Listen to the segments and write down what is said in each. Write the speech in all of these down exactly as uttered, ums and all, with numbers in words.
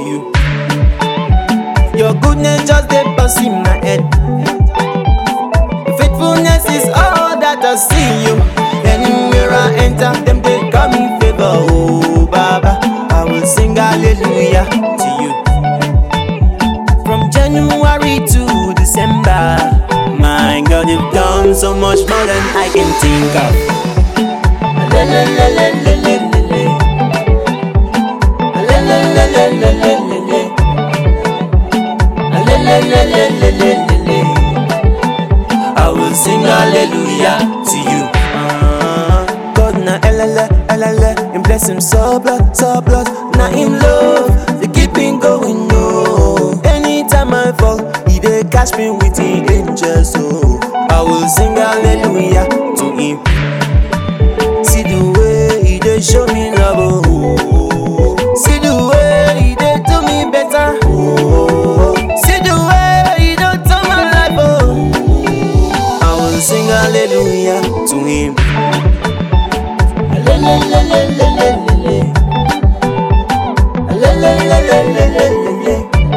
you. Your goodness just dey pass in my head. Faithfulness is all that I see you. Anywhere I enter, them they call me favor. Oh Baba, I will sing hallelujah to you. From January to December, my God, you've done so much more than I can think of. Le, le, le, le, le, le, le, le. Le, le, le, le, le, le, le, le. Le, le, le, le, le, le, le, le. I will sing hallelujah to you. uh, God na elele, elele. In blessing surplus, surplus. Na in love, they keep me going, no. Anytime I fall, he dey catch me with the angels, so I will sing hallelujah to him. See the way he dey show me love, oh. See the way he dey do me better, oh. See the way he dey turn my life, oh. I will sing hallelujah to him. Le le le le le le le. Le le le le le le le.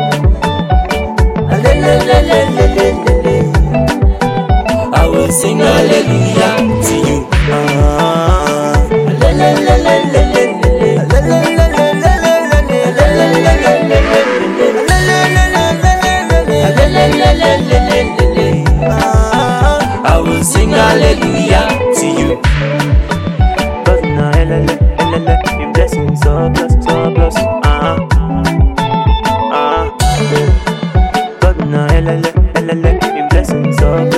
Le le le le le le le. I will sing hallelujah to you. Ah. Le le le le le le le. Le le le le le le le. Le le le le le le. Le le le le le le. Ah. I will sing hallelujah to you. God na elele, elele. Your blessings surplus, surplus. Ah. Ah. God na elele, elele. Your blessings surplus.